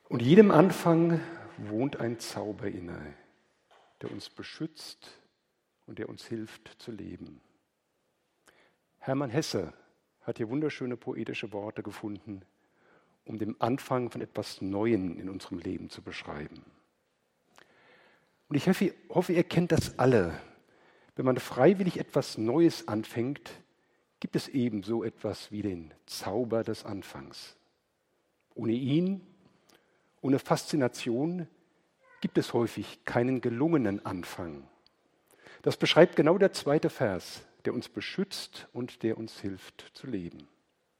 Und jedem Anfang wohnt ein Zauber inne, der uns beschützt und der uns hilft zu leben. Hermann Hesse hat hier wunderschöne poetische Worte gefunden, um den Anfang von etwas Neuem in unserem Leben zu beschreiben. Und ich hoffe, ihr kennt das alle. Wenn man freiwillig etwas Neues anfängt, gibt es eben so etwas wie den Zauber des Anfangs. Ohne ihn, ohne Faszination gibt es häufig keinen gelungenen Anfang. Das beschreibt genau der zweite Vers, der uns beschützt und der uns hilft zu leben.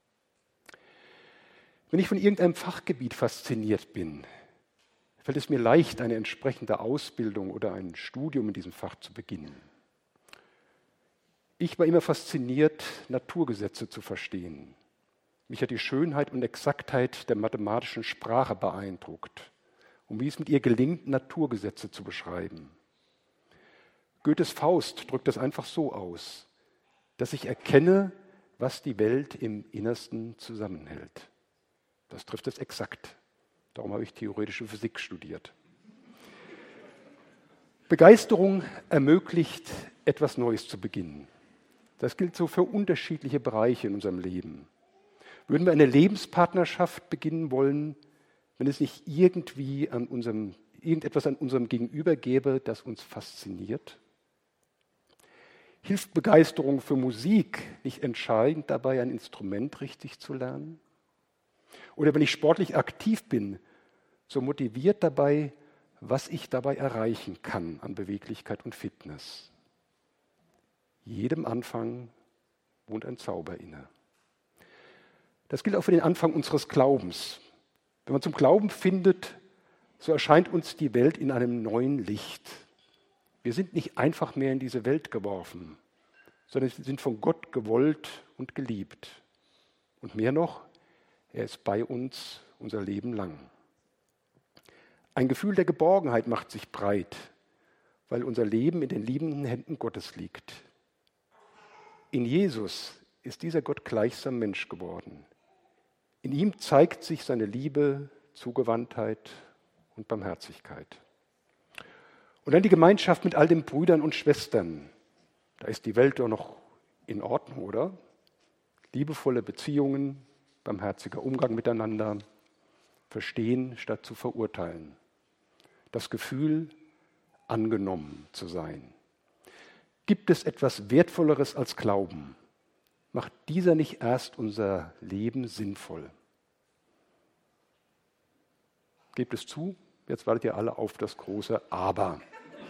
Wenn ich von irgendeinem Fachgebiet fasziniert bin, fällt es mir leicht, eine entsprechende Ausbildung oder ein Studium in diesem Fach zu beginnen. Ich war immer fasziniert, Naturgesetze zu verstehen. Mich hat die Schönheit und Exaktheit der mathematischen Sprache beeindruckt und wie es mit ihr gelingt, Naturgesetze zu beschreiben. Goethes Faust drückt das einfach so aus, dass ich erkenne, was die Welt im Innersten zusammenhält. Das trifft es exakt. Darum habe ich theoretische Physik studiert. Begeisterung ermöglicht, etwas Neues zu beginnen. Das gilt so für unterschiedliche Bereiche in unserem Leben. Würden wir eine Lebenspartnerschaft beginnen wollen, wenn es nicht irgendetwas an unserem Gegenüber gäbe, das uns fasziniert? Hilft Begeisterung für Musik nicht entscheidend dabei, ein Instrument richtig zu lernen? Oder wenn ich sportlich aktiv bin, so motiviert dabei, was ich dabei erreichen kann an Beweglichkeit und Fitness. Jedem Anfang wohnt ein Zauber inne. Das gilt auch für den Anfang unseres Glaubens. Wenn man zum Glauben findet, so erscheint uns die Welt in einem neuen Licht. Wir sind nicht einfach mehr in diese Welt geworfen, sondern wir sind von Gott gewollt und geliebt. Und mehr noch, er ist bei uns unser Leben lang. Ein Gefühl der Geborgenheit macht sich breit, weil unser Leben in den liebenden Händen Gottes liegt. In Jesus ist dieser Gott gleichsam Mensch geworden. In ihm zeigt sich seine Liebe, Zugewandtheit und Barmherzigkeit. Und dann die Gemeinschaft mit all den Brüdern und Schwestern. Da ist die Welt doch noch in Ordnung, oder? Liebevolle Beziehungen, barmherziger Umgang miteinander, verstehen statt zu verurteilen. Das Gefühl, angenommen zu sein. Gibt es etwas Wertvolleres als Glauben? Macht dieser nicht erst unser Leben sinnvoll? Gebt es zu, jetzt wartet ihr alle auf das große Aber.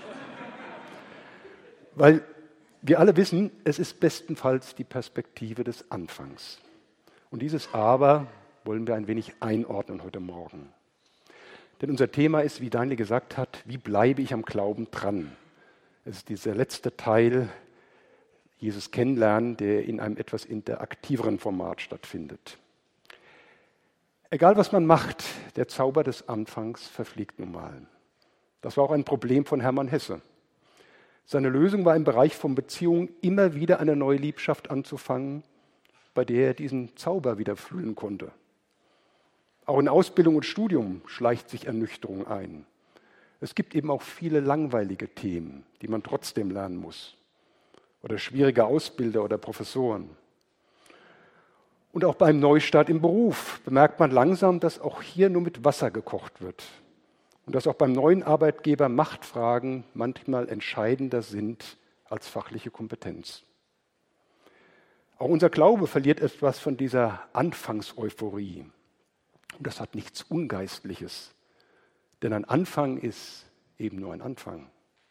Weil wir alle wissen, es ist bestenfalls die Perspektive des Anfangs. Und dieses Aber wollen wir ein wenig einordnen heute Morgen. Denn unser Thema ist, wie Daniel gesagt hat, wie bleibe ich am Glauben dran? Es ist dieser letzte Teil, Jesus kennenlernen, der in einem etwas interaktiveren Format stattfindet. Egal was man macht, der Zauber des Anfangs verfliegt nun mal. Das war auch ein Problem von Hermann Hesse. Seine Lösung war im Bereich von Beziehungen immer wieder eine neue Liebschaft anzufangen, bei der er diesen Zauber wieder fühlen konnte. Auch in Ausbildung und Studium schleicht sich Ernüchterung ein. Es gibt eben auch viele langweilige Themen, die man trotzdem lernen muss. Oder schwierige Ausbilder oder Professoren. Und auch beim Neustart im Beruf bemerkt man langsam, dass auch hier nur mit Wasser gekocht wird. Und dass auch beim neuen Arbeitgeber Machtfragen manchmal entscheidender sind als fachliche Kompetenz. Auch unser Glaube verliert etwas von dieser Anfangseuphorie. Und das hat nichts Ungeistliches. Denn ein Anfang ist eben nur ein Anfang.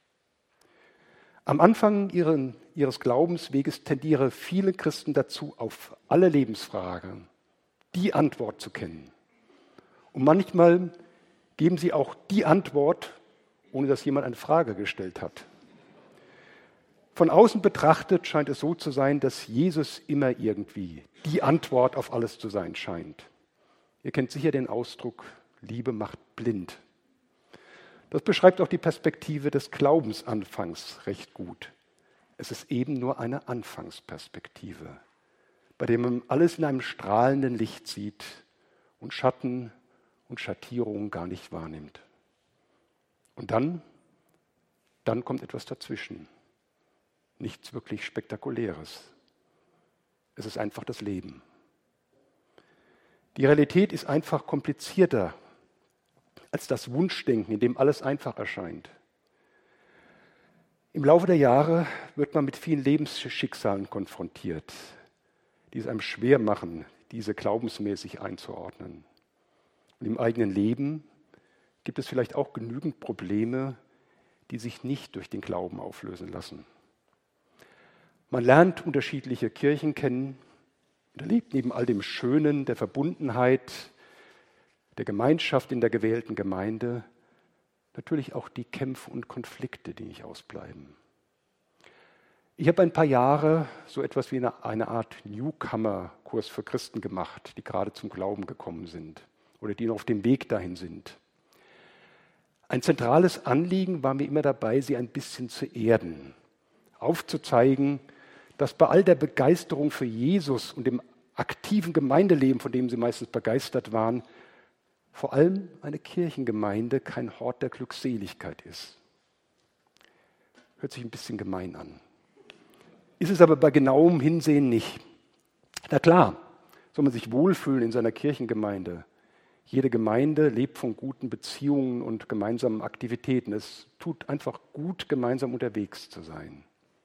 Am Anfang ihres Glaubensweges tendieren viele Christen dazu, auf alle Lebensfragen die Antwort zu kennen. Und manchmal geben sie auch die Antwort, ohne dass jemand eine Frage gestellt hat. Von außen betrachtet scheint es so zu sein, dass Jesus immer irgendwie die Antwort auf alles zu sein scheint. Ihr kennt sicher den Ausdruck, Liebe macht blind. Das beschreibt auch die Perspektive des Glaubensanfangs recht gut. Es ist eben nur eine Anfangsperspektive, bei der man alles in einem strahlenden Licht sieht und Schatten und Schattierungen gar nicht wahrnimmt. Und dann kommt etwas dazwischen. Nichts wirklich Spektakuläres. Es ist einfach das Leben. Die Realität ist einfach komplizierter als das Wunschdenken, in dem alles einfach erscheint. Im Laufe der Jahre wird man mit vielen Lebensschicksalen konfrontiert, die es einem schwer machen, diese glaubensmäßig einzuordnen. Und im eigenen Leben gibt es vielleicht auch genügend Probleme, die sich nicht durch den Glauben auflösen lassen. Man lernt unterschiedliche Kirchen kennen und erlebt neben all dem Schönen, der Verbundenheit, der Gemeinschaft in der gewählten Gemeinde natürlich auch die Kämpfe und Konflikte, die nicht ausbleiben. Ich habe ein paar Jahre so etwas wie eine Art Newcomer-Kurs für Christen gemacht, die gerade zum Glauben gekommen sind oder die noch auf dem Weg dahin sind. Ein zentrales Anliegen war mir immer dabei, sie ein bisschen zu erden, aufzuzeigen, dass bei all der Begeisterung für Jesus und dem aktiven Gemeindeleben, von dem sie meistens begeistert waren, vor allem eine Kirchengemeinde kein Hort der Glückseligkeit ist. Hört sich ein bisschen gemein an. Ist es aber bei genauem Hinsehen nicht. Na klar, soll man sich wohlfühlen in seiner Kirchengemeinde. Jede Gemeinde lebt von guten Beziehungen und gemeinsamen Aktivitäten. Es tut einfach gut, gemeinsam unterwegs zu sein.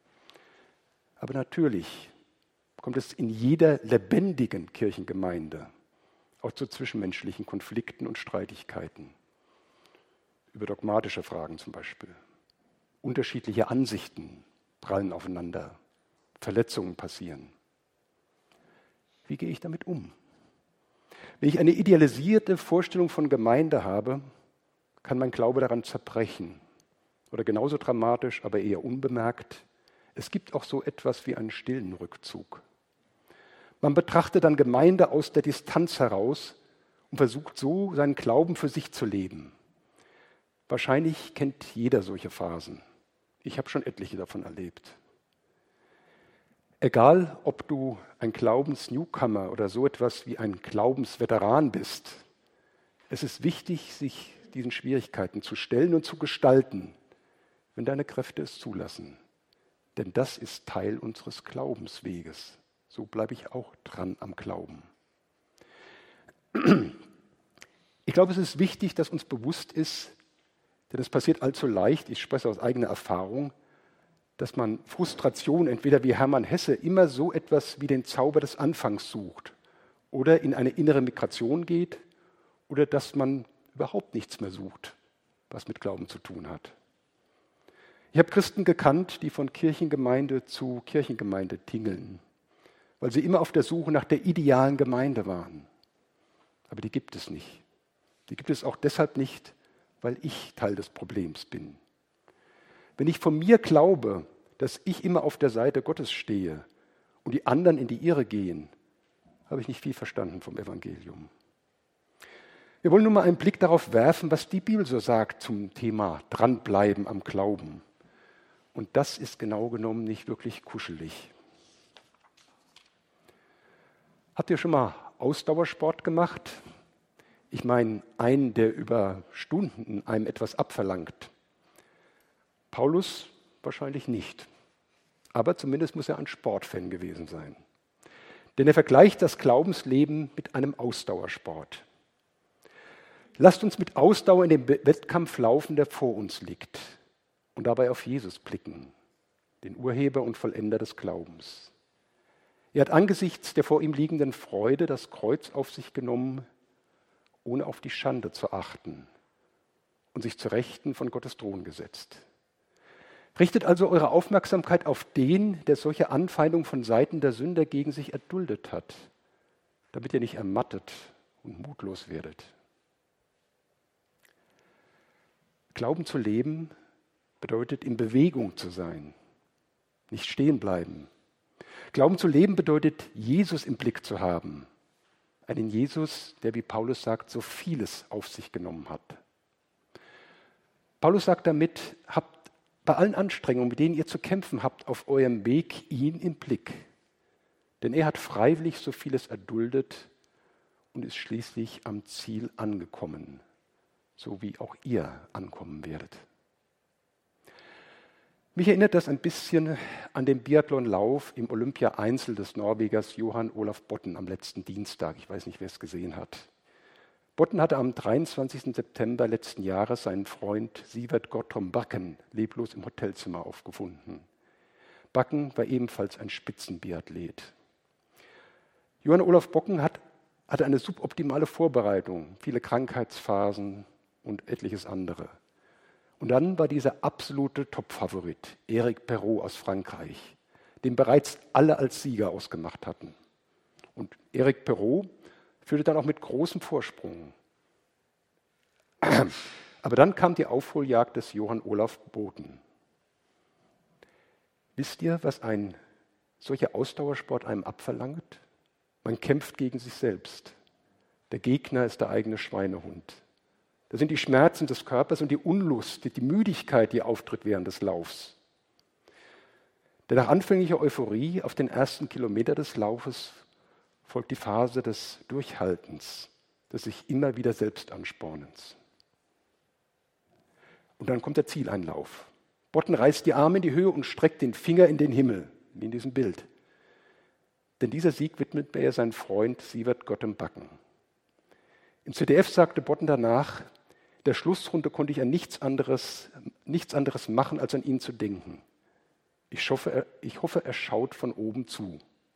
Aber natürlich kommt es in jeder lebendigen Kirchengemeinde auch zu zwischenmenschlichen Konflikten und Streitigkeiten. Über dogmatische Fragen zum Beispiel. Unterschiedliche Ansichten prallen aufeinander. Verletzungen passieren. Wie gehe ich damit um? Wenn ich eine idealisierte Vorstellung von Gemeinde habe, kann mein Glaube daran zerbrechen. Oder genauso dramatisch, aber eher unbemerkt. Es gibt auch so etwas wie einen stillen Rückzug. Man betrachtet dann Gemeinde aus der Distanz heraus und versucht so, seinen Glauben für sich zu leben. Wahrscheinlich kennt jeder solche Phasen. Ich habe schon etliche davon erlebt. Egal, ob du ein Glaubens-Newcomer oder so etwas wie ein Glaubensveteran bist, es ist wichtig, sich diesen Schwierigkeiten zu stellen und zu gestalten, wenn deine Kräfte es zulassen. Denn das ist Teil unseres Glaubensweges. So bleibe ich auch dran am Glauben. Ich glaube, es ist wichtig, dass uns bewusst ist, denn es passiert allzu leicht, ich spreche aus eigener Erfahrung, dass man Frustration entweder wie Hermann Hesse immer so etwas wie den Zauber des Anfangs sucht oder in eine innere Migration geht oder dass man überhaupt nichts mehr sucht, was mit Glauben zu tun hat. Ich habe Christen gekannt, die von Kirchengemeinde zu Kirchengemeinde tingeln, weil sie immer auf der Suche nach der idealen Gemeinde waren. Aber die gibt es nicht. Die gibt es auch deshalb nicht, weil ich Teil des Problems bin. Wenn ich von mir glaube, dass ich immer auf der Seite Gottes stehe und die anderen in die Irre gehen, habe ich nicht viel verstanden vom Evangelium. Wir wollen nun mal einen Blick darauf werfen, was die Bibel so sagt zum Thema Dranbleiben am Glauben. Und das ist genau genommen nicht wirklich kuschelig. Habt ihr schon mal Ausdauersport gemacht? Ich meine, einen, der über Stunden einem etwas abverlangt. Paulus wahrscheinlich nicht. Aber zumindest muss er ein Sportfan gewesen sein. Denn er vergleicht das Glaubensleben mit einem Ausdauersport. Lasst uns mit Ausdauer in den Wettkampf laufen, der vor uns liegt. Und dabei auf Jesus blicken, den Urheber und Vollender des Glaubens. Er hat angesichts der vor ihm liegenden Freude das Kreuz auf sich genommen, ohne auf die Schande zu achten und sich zur Rechten von Gottes Thron gesetzt. Richtet also eure Aufmerksamkeit auf den, der solche Anfeindungen von Seiten der Sünder gegen sich erduldet hat, damit ihr nicht ermattet und mutlos werdet. Glauben zu leben bedeutet, in Bewegung zu sein, nicht stehen bleiben. Glauben zu leben bedeutet, Jesus im Blick zu haben. Einen Jesus, der, wie Paulus sagt, so vieles auf sich genommen hat. Paulus sagt damit, habt bei allen Anstrengungen, mit denen ihr zu kämpfen habt, auf eurem Weg ihn im Blick. Denn er hat freiwillig so vieles erduldet und ist schließlich am Ziel angekommen, so wie auch ihr ankommen werdet. Mich erinnert das ein bisschen an den Biathlonlauf im Olympia-Einzel des Norwegers Johan Olaf Botten am letzten Dienstag. Ich weiß nicht, wer es gesehen hat. Botten hatte am 23. September letzten Jahres seinen Freund Sivert Gottrom Bakken leblos im Hotelzimmer aufgefunden. Bakken war ebenfalls ein Spitzenbiathlet. Johan Olaf Bocken hatte eine suboptimale Vorbereitung, viele Krankheitsphasen und etliches andere. Und dann war dieser absolute Topfavorit, Eric Perrault aus Frankreich, den bereits alle als Sieger ausgemacht hatten. Und Eric Perrault führte dann auch mit großem Vorsprung. Aber dann kam die Aufholjagd des Johann Olaf Boten. Wisst ihr, was ein solcher Ausdauersport einem abverlangt? Man kämpft gegen sich selbst. Der Gegner ist der eigene Schweinehund. Das sind die Schmerzen des Körpers und die Unlust, die Müdigkeit, die auftritt während des Laufs. Denn nach anfänglicher Euphorie auf den ersten Kilometer des Laufes folgt die Phase des Durchhaltens, des sich immer wieder selbst Anspornens. Und dann kommt der Zieleinlauf. Botten reißt die Arme in die Höhe und streckt den Finger in den Himmel, wie in diesem Bild. Denn dieser Sieg widmet er seinem Freund Sivert Gottrom Bakken. Im ZDF sagte Botten danach, in der Schlussrunde konnte ich an nichts anderes machen, als an ihn zu denken. Ich hoffe, er schaut von oben zu.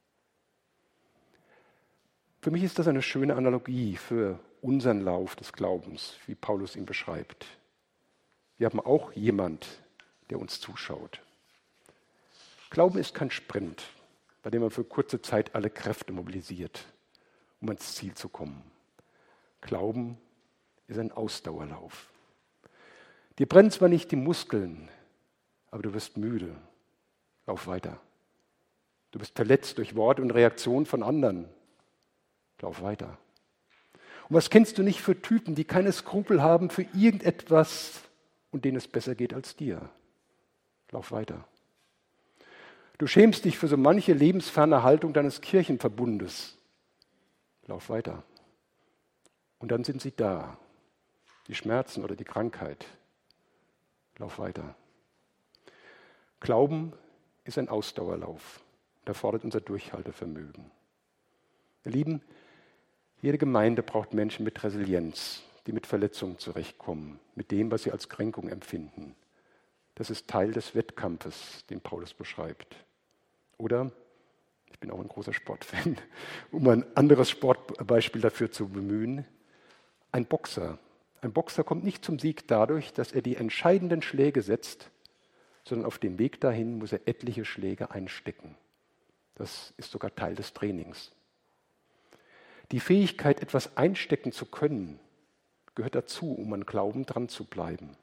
Für mich ist das eine schöne Analogie für unseren Lauf des Glaubens, wie Paulus ihn beschreibt. Wir haben auch jemand, der uns zuschaut. Glauben ist kein Sprint, bei dem man für kurze Zeit alle Kräfte mobilisiert, um ans Ziel zu kommen. Glauben ist ein Ausdauerlauf. Dir brennen zwar nicht die Muskeln, aber du wirst müde. Lauf weiter. Du bist verletzt durch Worte und Reaktionen von anderen. Lauf weiter. Und was kennst du nicht für Typen, die keine Skrupel haben für irgendetwas und denen es besser geht als dir? Lauf weiter. Du schämst dich für so manche lebensferne Haltung deines Kirchenverbundes. Lauf weiter. Und dann sind sie da, die Schmerzen oder die Krankheit. Lauf weiter. Glauben ist ein Ausdauerlauf. Der fordert unser Durchhaltevermögen. Ihr Lieben, jede Gemeinde braucht Menschen mit Resilienz, die mit Verletzungen zurechtkommen, mit dem, was sie als Kränkung empfinden. Das ist Teil des Wettkampfes, den Paulus beschreibt. Oder, ich bin auch ein großer Sportfan, um ein anderes Sportbeispiel dafür zu bemühen, ein Boxer. Ein Boxer kommt nicht zum Sieg dadurch, dass er die entscheidenden Schläge setzt, sondern auf dem Weg dahin muss er etliche Schläge einstecken. Das ist sogar Teil des Trainings. Die Fähigkeit, etwas einstecken zu können, gehört dazu, um an Glauben dran zu bleiben.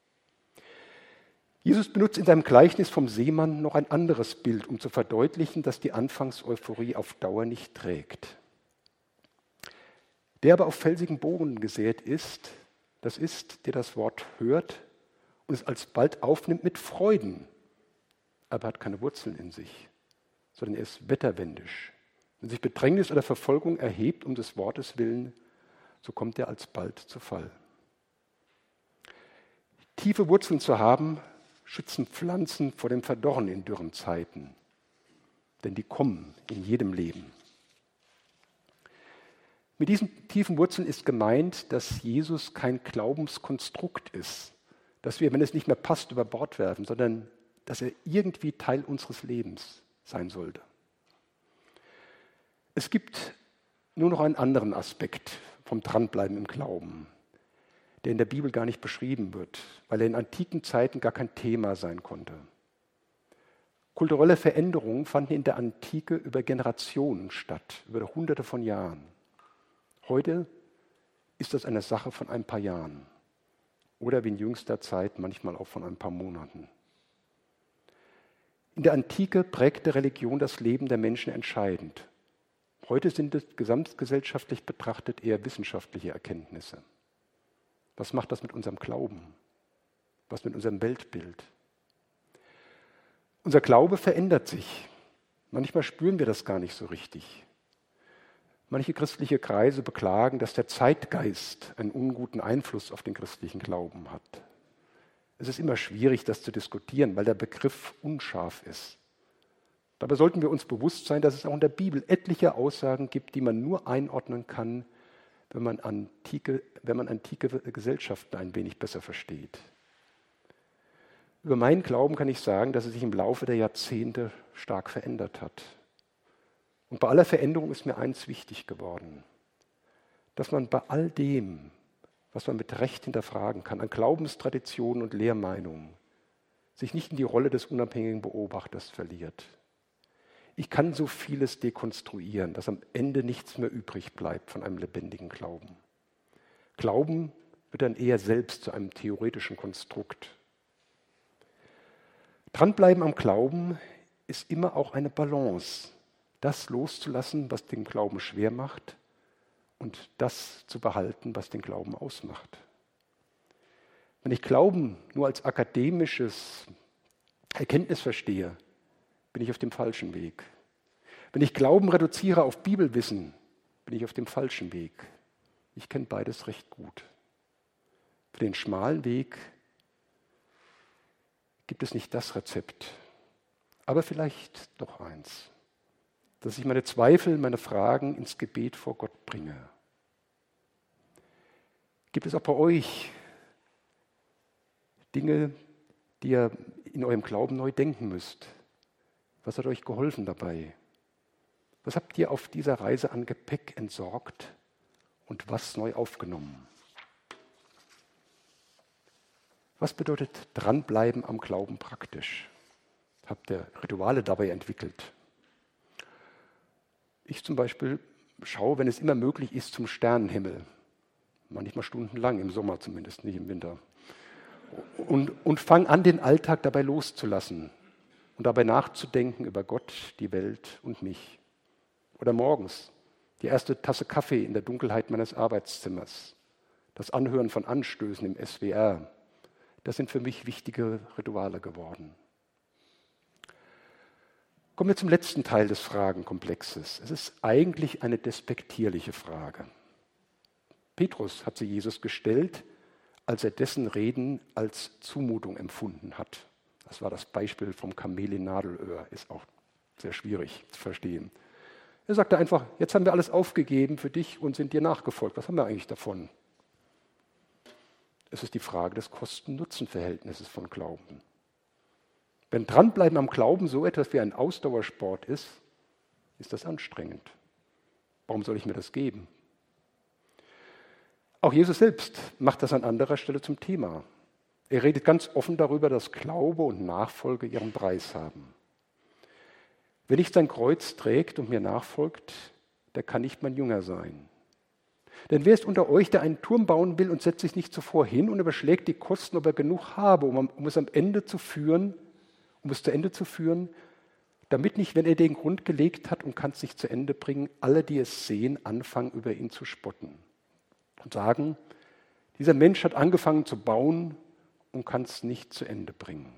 Jesus benutzt in seinem Gleichnis vom Seemann noch ein anderes Bild, um zu verdeutlichen, dass die Anfangseuphorie auf Dauer nicht trägt. Der aber auf felsigen Boden gesät ist, das ist, der das Wort hört und es alsbald aufnimmt mit Freuden, aber hat keine Wurzeln in sich, sondern er ist wetterwendisch. Wenn sich Bedrängnis oder Verfolgung erhebt um des Wortes willen, so kommt er alsbald zu Fall. Tiefe Wurzeln zu haben, schützen Pflanzen vor dem Verdorren in dürren Zeiten, denn die kommen in jedem Leben. Mit diesen tiefen Wurzeln ist gemeint, dass Jesus kein Glaubenskonstrukt ist, dass wir, wenn es nicht mehr passt, über Bord werfen, sondern dass er irgendwie Teil unseres Lebens sein sollte. Es gibt nur noch einen anderen Aspekt vom Dranbleiben im Glauben, der in der Bibel gar nicht beschrieben wird, weil er in antiken Zeiten gar kein Thema sein konnte. Kulturelle Veränderungen fanden in der Antike über Generationen statt, über Hunderte von Jahren. Heute ist das eine Sache von ein paar Jahren oder wie in jüngster Zeit manchmal auch von ein paar Monaten. In der Antike prägte Religion das Leben der Menschen entscheidend. Heute sind es gesamtgesellschaftlich betrachtet eher wissenschaftliche Erkenntnisse. Was macht das mit unserem Glauben? Was mit unserem Weltbild? Unser Glaube verändert sich. Manchmal spüren wir das gar nicht so richtig. Manche christliche Kreise beklagen, dass der Zeitgeist einen unguten Einfluss auf den christlichen Glauben hat. Es ist immer schwierig, das zu diskutieren, weil der Begriff unscharf ist. Dabei sollten wir uns bewusst sein, dass es auch in der Bibel etliche Aussagen gibt, die man nur einordnen kann, wenn man antike Gesellschaften ein wenig besser versteht. Über meinen Glauben kann ich sagen, dass er sich im Laufe der Jahrzehnte stark verändert hat. Und bei aller Veränderung ist mir eins wichtig geworden, dass man bei all dem, was man mit Recht hinterfragen kann, an Glaubenstraditionen und Lehrmeinungen, sich nicht in die Rolle des unabhängigen Beobachters verliert. Ich kann so vieles dekonstruieren, dass am Ende nichts mehr übrig bleibt von einem lebendigen Glauben. Glauben wird dann eher selbst zu einem theoretischen Konstrukt. Dranbleiben am Glauben ist immer auch eine Balance, das loszulassen, was den Glauben schwer macht, und das zu behalten, was den Glauben ausmacht. Wenn ich Glauben nur als akademisches Erkenntnis verstehe, bin ich auf dem falschen Weg. Wenn ich Glauben reduziere auf Bibelwissen, bin ich auf dem falschen Weg. Ich kenne beides recht gut. Für den schmalen Weg gibt es nicht das Rezept, aber vielleicht doch eins, dass ich meine Zweifel, meine Fragen ins Gebet vor Gott bringe. Gibt es auch bei euch Dinge, die ihr in eurem Glauben neu denken müsst? Was hat euch geholfen dabei? Was habt ihr auf dieser Reise an Gepäck entsorgt und was neu aufgenommen? Was bedeutet dranbleiben am Glauben praktisch? Habt ihr Rituale dabei entwickelt? Ich zum Beispiel schaue, wenn es immer möglich ist, zum Sternenhimmel. Manchmal stundenlang, im Sommer zumindest, nicht im Winter. Und fange an, den Alltag dabei loszulassen und dabei nachzudenken über Gott, die Welt und mich. Oder morgens die erste Tasse Kaffee in der Dunkelheit meines Arbeitszimmers, das Anhören von Anstößen im SWR. Das sind für mich wichtige Rituale geworden. Kommen wir zum letzten Teil des Fragenkomplexes. Es ist eigentlich eine despektierliche Frage. Petrus hat sie Jesus gestellt, als er dessen Reden als Zumutung empfunden hat. Das war das Beispiel vom Kamel in Nadelöhr, ist auch sehr schwierig zu verstehen. Er sagte einfach, jetzt haben wir alles aufgegeben für dich und sind dir nachgefolgt. Was haben wir eigentlich davon? Es ist die Frage des Kosten-Nutzen-Verhältnisses von Glauben. Wenn Dranbleiben am Glauben so etwas wie ein Ausdauersport ist, ist das anstrengend. Warum soll ich mir das geben? Auch Jesus selbst macht das an anderer Stelle zum Thema. Er redet ganz offen darüber, dass Glaube und Nachfolge ihren Preis haben. Wer nicht sein Kreuz trägt und mir nachfolgt, der kann nicht mein Jünger sein. Denn wer ist unter euch, der einen Turm bauen will und setzt sich nicht zuvor hin und überschlägt die Kosten, ob er genug habe, um es zu Ende zu führen, damit nicht, wenn er den Grund gelegt hat und kann es nicht zu Ende bringen, alle, die es sehen, anfangen, über ihn zu spotten und sagen, dieser Mensch hat angefangen zu bauen und kann es nicht zu Ende bringen.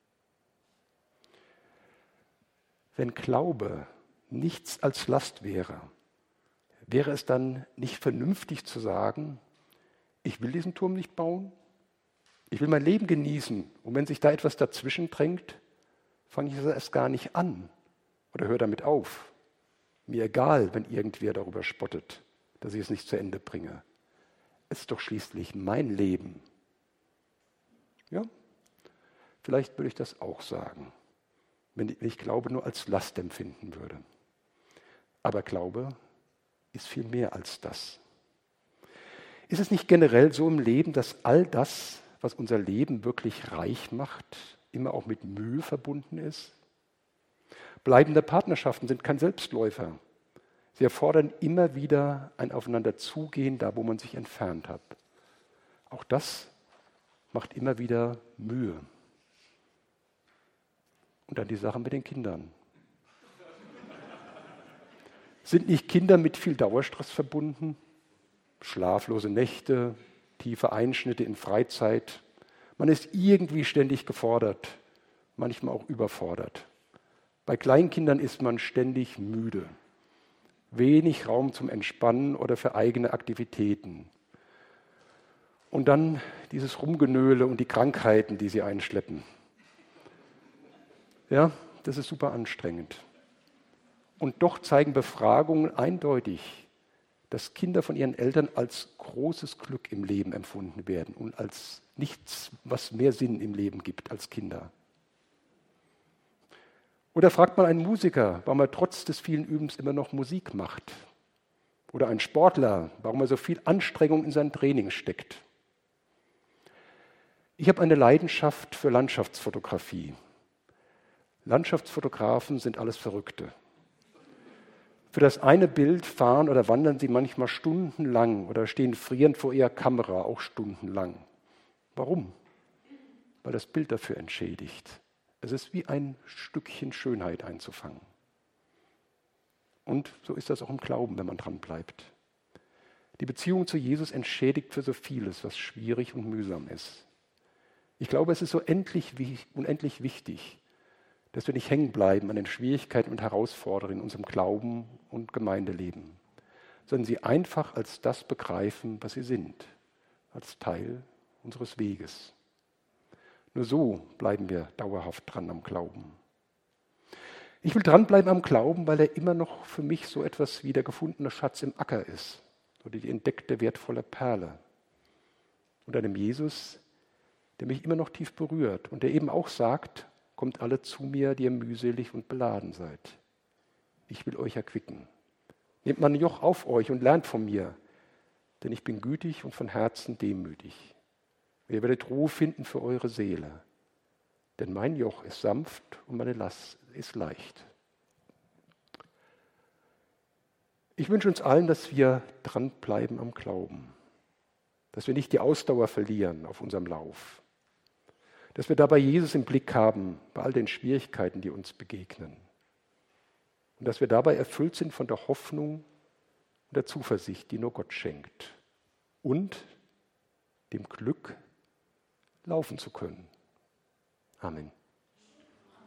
Wenn Glaube nichts als Last wäre, wäre es dann nicht vernünftig zu sagen, ich will diesen Turm nicht bauen, ich will mein Leben genießen und wenn sich da etwas dazwischen drängt, fange ich es erst gar nicht an oder höre damit auf. Mir egal, wenn irgendwer darüber spottet, dass ich es nicht zu Ende bringe. Es ist doch schließlich mein Leben. Ja, vielleicht würde ich das auch sagen, wenn ich Glaube nur als Last empfinden würde. Aber Glaube ist viel mehr als das. Ist es nicht generell so im Leben, dass all das, was unser Leben wirklich reich macht, immer auch mit Mühe verbunden ist? Bleibende Partnerschaften sind kein Selbstläufer. Sie erfordern immer wieder ein Aufeinanderzugehen, da wo man sich entfernt hat. Auch das macht immer wieder Mühe. Und dann die Sache mit den Kindern. Sind nicht Kinder mit viel Dauerstress verbunden? Schlaflose Nächte, tiefe Einschnitte in Freizeit. Man ist irgendwie ständig gefordert, manchmal auch überfordert. Bei Kleinkindern ist man ständig müde. wenig Raum zum Entspannen oder für eigene Aktivitäten. Und dann dieses Rumgenöle und die Krankheiten, die sie einschleppen. Ja, das ist super anstrengend. Und doch zeigen Befragungen eindeutig, dass Kinder von ihren Eltern als großes Glück im Leben empfunden werden und als nichts, was mehr Sinn im Leben gibt als Kinder. Oder fragt mal einen Musiker, warum er trotz des vielen Übens immer noch Musik macht. Oder einen Sportler, warum er so viel Anstrengung in sein Training steckt. Ich habe eine Leidenschaft für Landschaftsfotografie. Landschaftsfotografen sind alles Verrückte. Für das eine Bild fahren oder wandern sie manchmal stundenlang oder stehen frierend vor ihrer Kamera auch stundenlang. Warum? Weil das Bild dafür entschädigt. Es ist wie ein Stückchen Schönheit einzufangen. Und so ist das auch im Glauben, wenn man dran bleibt. Die Beziehung zu Jesus entschädigt für so vieles, was schwierig und mühsam ist. Ich glaube, es ist so unendlich wichtig, dass wir nicht hängen bleiben an den Schwierigkeiten und Herausforderungen in unserem Glauben und Gemeindeleben, sondern sie einfach als das begreifen, was sie sind, als Teil unseres Weges. Nur so bleiben wir dauerhaft dran am Glauben. Ich will dranbleiben am Glauben, weil er immer noch für mich so etwas wie der gefundene Schatz im Acker ist oder die entdeckte wertvolle Perle. Und einem Jesus, der mich immer noch tief berührt und der eben auch sagt, kommt alle zu mir, die ihr mühselig und beladen seid. Ich will euch erquicken. Nehmt mein Joch auf euch und lernt von mir, denn ich bin gütig und von Herzen demütig. Ihr werdet Ruhe finden für eure Seele, denn mein Joch ist sanft und meine Last ist leicht. Ich wünsche uns allen, dass wir dranbleiben am Glauben, dass wir nicht die Ausdauer verlieren auf unserem Lauf, dass wir dabei Jesus im Blick haben bei all den Schwierigkeiten, die uns begegnen und dass wir dabei erfüllt sind von der Hoffnung und der Zuversicht, die nur Gott schenkt und dem Glück, laufen zu können. Amen.